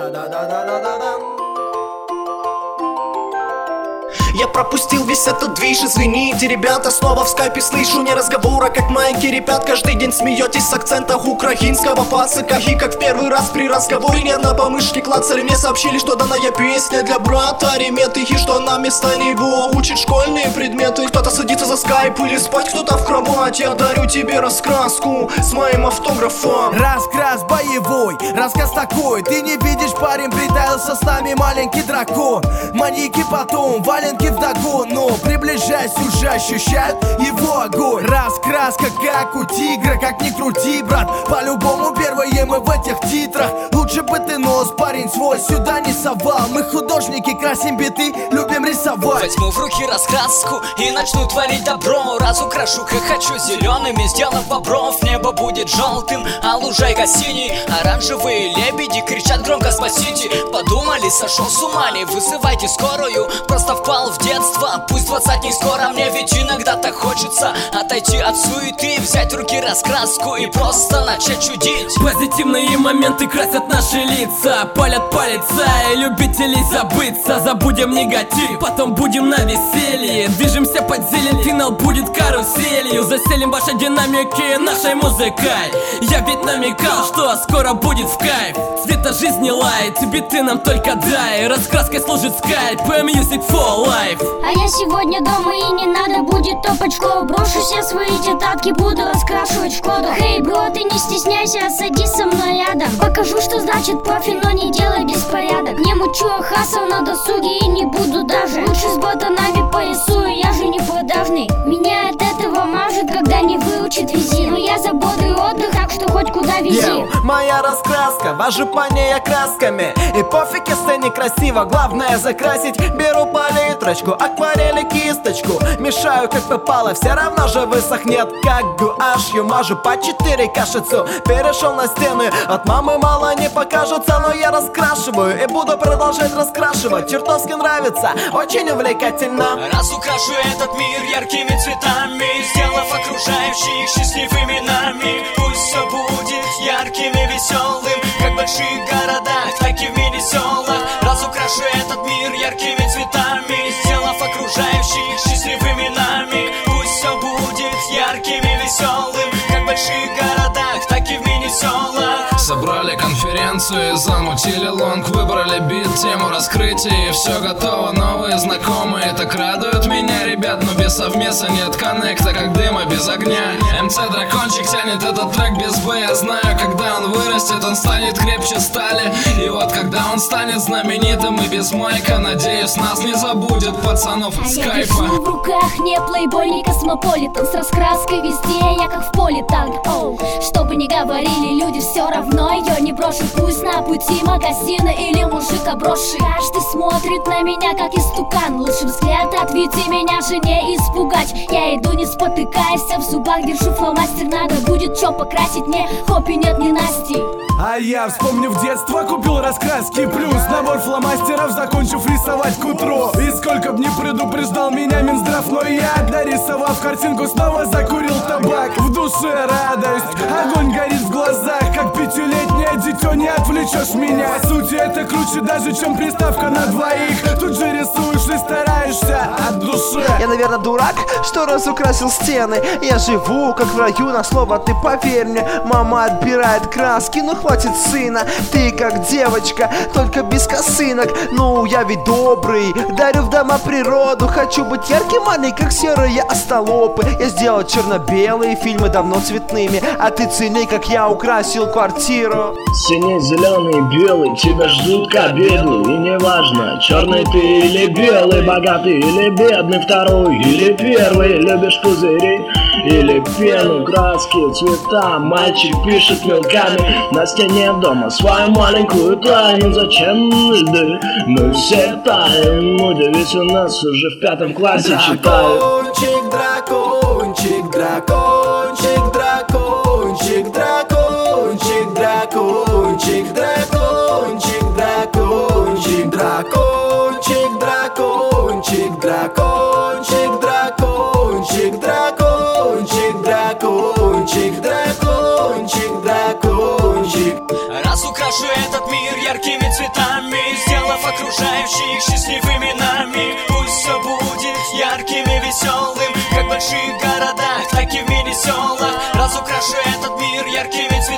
Я пропустил весь этот движ, извините, ребята. Снова в скайпе слышу не разговора, как маленький ребят. Каждый день смеетесь с акцентом украинского пацака. И как в первый раз при разговоре нервно по мышке клацали. Мне сообщили, что данная песня для брата Реметы, и что она вместо него учит школьные предметы. Кто-то садится за скайп или спать, кто-то в кровать. Я дарю тебе раскраску с моим автографом. Раскрас боевой, рассказ такой. Ты не видишь, парень, притаился с нами маленький дракон. Маньяки потом, валенки вдогону. Приближаясь, уже ощущают его огонь. Раскраска как у тигра, как ни крути, брат. По-любому первые мы в этих титрах. Лучше бы ты нос, парень, свой сюда не совал. Мы художники, красим биты, любим рисовать. Возьму в руки раскраску и начну творить добро. Разукрашу, как хочу, зелеными, сделав бобров. Небо будет желтым, а лужайка синий. Оранжевые лебеди кричат громко: спасите. Подумали, сошел с ума, не вызывайте скорую. Просто впал в детство, пусть 20 не скоро. Мне ведь иногда так хочется отойти от суеты, взять в руки раскраску и просто начать чудить. Позитивные моменты красят наши лица, палят полицаи, любителей забыться. Забудем негатив, потом будем на веселье. Движемся под зелень, финал будет каруселью. Заселим ваши динамики нашей музыкой. Я ведь намекал, что скоро будет в кайф. Цвета жизни лайт, биты нам только дай. Раскраской служит скайп, music for life. А я сегодня дома и не надо будет топать в школу. Брошу все свои тетрадки, буду раскрашивать Шкоду. Хей, бро, ты не стесняйся, садись со мной рядом. Покажу, что значит профи, но не делай беспорядок. Не мучу хасл на досуге и не буду даже. Лучше с ботанами порисую, я же не продажный. Меня от этого мажет, когда не выучит визит. Но я за бодрый отдых, так что хоть куда вези. Моя раскраска, вожу по ней красками. И пофиг, если некрасиво, главное закрасить. Беру палитрочку, акварель и кисточку. Мешаю как попало, все равно же высохнет. Как гуашью мажу по 4 кашицу. Перешел на стены, от мамы мало не покажется. Но я раскрашиваю и буду продолжать раскрашивать. Чертовски нравится, очень увлекательно. Разукрашу этот мир яркими цветами, сделав окружающих счастливыми нами. Пусть все будет ярким и веселым, как в больших городах, так и в мини-селах. Разукрашу этот мир яркими цветами, сделав окружающих счастливыми нами. Пусть все будет ярким и веселым, как в больших городах, так и в мини-селах. Собрали конференцию и замутили лонг. Выбрали бит, тему раскрытия, и все готово. Новые знакомые так радуют меня, ребят. Но без совмеса нет коннекта, как дыма без огня. МЦ Дракончик тянет этот трек без Б. Я знаю, когда он вырастет, он станет крепче стали. И вот когда он станет знаменитым и без майка, надеюсь, нас не забудет пацанов из я кайфа. держу в руках не плейбой, не космополитен. С раскраской везде я как в поле танк. Оу, что бы ни говорили люди, все равно ее не брошу. Пусть на пути магазина или мужик обросший. Каждый смотрит на меня как истукан. Лучше взгляд отведи, меня же не испугать. Я иду не спотыкаясь, а в зубах держу фломастер. Надо будет чё покрасить, мне хоппи нет ненасти. А я, вспомнив детство, купил раскраски плюс набор фломастеров, закончив рисовать к утру. И сколько б не предупреждал меня Минздрав, но я, дорисовав картинку, снова закурил табак. В душе радость, огонь горит в глазах, как пятилетнее дитё, не отвлечешь меня. По сути, это круче даже, чем приставка на двоих. Тут же рисуешь и стараешься от души. Я, наверное, дурак, что разукрасил стены. Я живу, как в раю, на слово ты поверь мне. Мама отбирает краски, ну хватит сына. Ты как девочка, только без косынок. Ну, я ведь добрый, дарю в дома природу. Хочу быть ярким, маленький, как серые остолопы. Я сделал черно-белые фильмы давно цветными. А ты цени, как я украсил квартиру. Синий, зеленый, белый тебя ждут к обеду. И неважно, черный ты или белый, богатый или бедный, второй или первый. Любишь пузыри или пену, краски, цвета. Мальчик пишет мелками на стене дома свою маленькую тайну. Зачем льды? Мы все таем. Удивись, у нас уже в 5 классе читают. Дракончик, дракончик, дракончик, дракончик, дракончик, дракончик, дракончик, дракончик, дракончик, дракончик, дракончик, дракончик, дракончик, дракончик, дракончик, дракончик, дракончик. Разукрашу Разукрашу этот мир яркими цветами, сделав окружающих счастливыми нами. Пусть все будет ярким и веселым, как в больших городах, так и в мини-селах. Разукрашу этот мир яркими цветами,